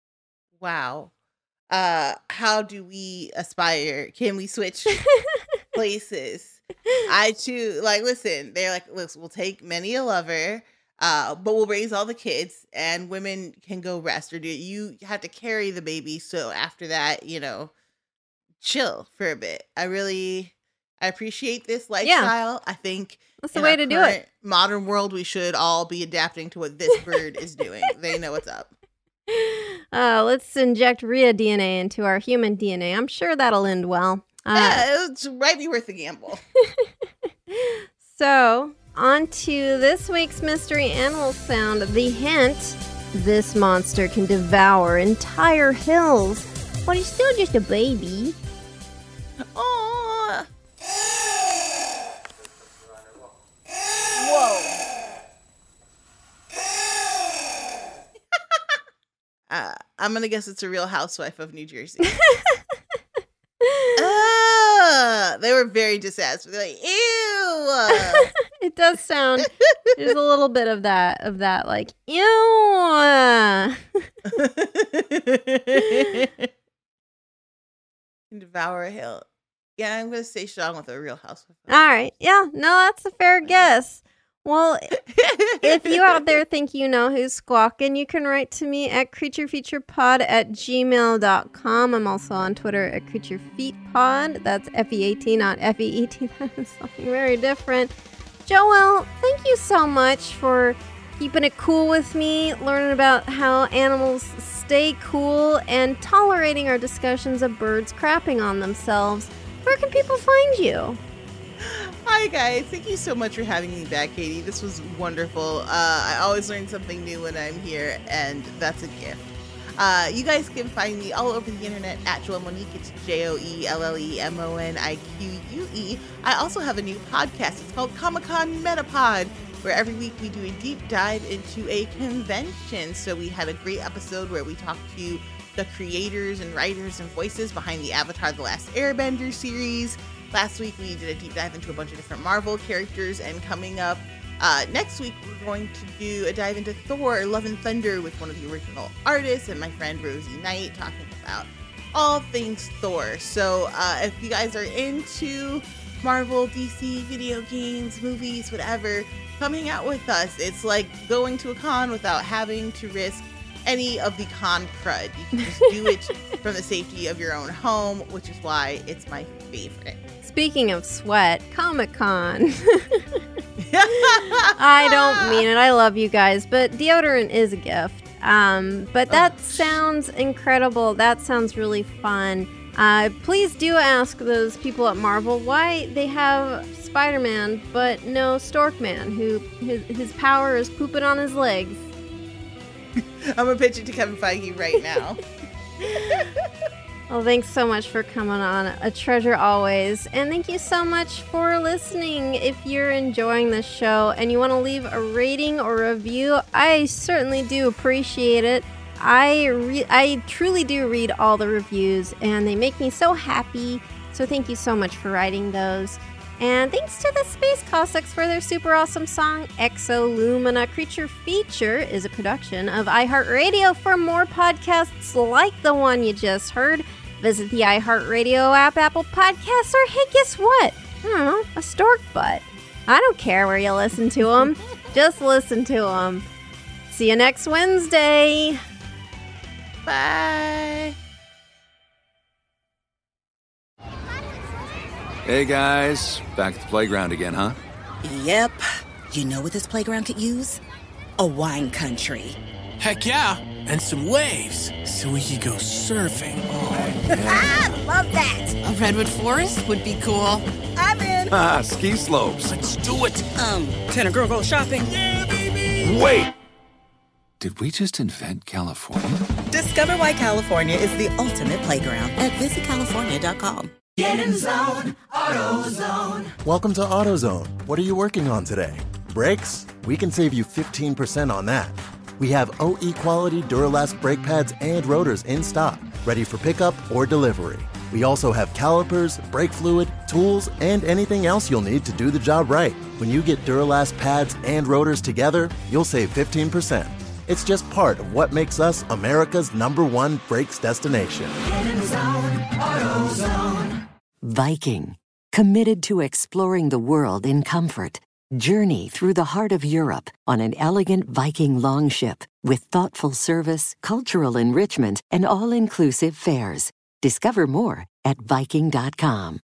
How do we aspire? Can we switch places? I too, listen, they're like, listen, we'll take many a lover, but we'll raise all the kids, and women can go rest or do it. You have to carry the baby. So after that, chill for a bit. I appreciate this lifestyle. Yeah. I think that's the way to do it. Modern world, we should all be adapting to what this bird is doing. They know what's up. Let's inject rhea DNA into our human DNA. I'm sure that'll end well. It might be worth a gamble. So, on to this week's Mystery Animal Sound. The hint, this monster can devour entire hills, but he's still just a baby. Oh. Whoa. I'm going to guess it's a Real Housewife of New Jersey. They were very dissatisfied. They're like, ew. It does sound, there's a little bit of that, like, ew. Devour a hill. Yeah, I'm going to stay strong with a Real Housewife. All right. Yeah, no, that's a fair guess. Well, if you out there think you know who's squawking, you can write to me at creaturefeaturepod@gmail.com. I'm also on Twitter at creaturefeetpod. That's F-E-A-T, not F-E-E-T. That is something very different. Joelle, thank you so much for keeping it cool with me, learning about how animals stay cool, and tolerating our discussions of birds crapping on themselves. Where can people find you? Hi guys, thank you so much for having me back, Katie. This was wonderful. I always learn something new when I'm here, and that's a gift. You guys can find me all over the internet at Joelle Monique. It's JoelleMonique. I also have a new podcast. It's called Comic-Con Metapod, where every week we do a deep dive into a convention. So we had a great episode where we talked to the creators and writers and voices behind the Avatar The Last Airbender series. Last week, we did a deep dive into a bunch of different Marvel characters, and coming up next week, we're going to do a dive into Thor, Love and Thunder with one of the original artists and my friend Rosie Knight, talking about all things Thor. So if you guys are into Marvel, DC, video games, movies, whatever, coming out with us, it's like going to a con without having to risk any of the con crud. You can just do it from the safety of your own home, which is why it's my favorite. Speaking of sweat, Comic-Con. I don't mean it. I love you guys, but deodorant is a gift. But that sounds incredible. That sounds really fun. Please do ask those people at Marvel why they have Spider-Man, but no Storkman, who his power is pooping on his legs. I'm going to pitch it to Kevin Feige right now. Well, thanks so much for coming on. A treasure always. And thank you so much for listening. If you're enjoying this show and you want to leave a rating or review, I certainly do appreciate it. I truly do read all the reviews, and they make me so happy. So thank you so much for writing those. And thanks to the Space Cossacks for their super awesome song, Exolumina. Creature Feature is a production of iHeartRadio. For more podcasts like the one you just heard, visit the iHeartRadio app, Apple Podcasts, or hey, guess what? I don't know, a stork butt. I don't care where you listen to them. Just listen to them. See you next Wednesday. Bye. Hey guys, back at the playground again, huh? Yep. You know what this playground could use? A wine country. Heck yeah, and some waves, so we could go surfing. Oh, yeah. Love that. A redwood forest would be cool. I'm in. Ski slopes. Let's do it. Can a girl go shopping? Yeah, baby. Wait! Did we just invent California? Discover why California is the ultimate playground at visitcalifornia.com. Get in zone, AutoZone. Welcome to AutoZone. What are you working on today? Brakes? We can save you 15% on that. We have OE quality Duralast brake pads and rotors in stock, ready for pickup or delivery. We also have calipers, brake fluid, tools, and anything else you'll need to do the job right. When you get Duralast pads and rotors together, you'll save 15%. It's just part of what makes us America's #1 brakes destination. Get in zone, AutoZone. Viking, committed to exploring the world in comfort. Journey through the heart of Europe on an elegant Viking longship with thoughtful service, cultural enrichment, and all-inclusive fares. Discover more at Viking.com.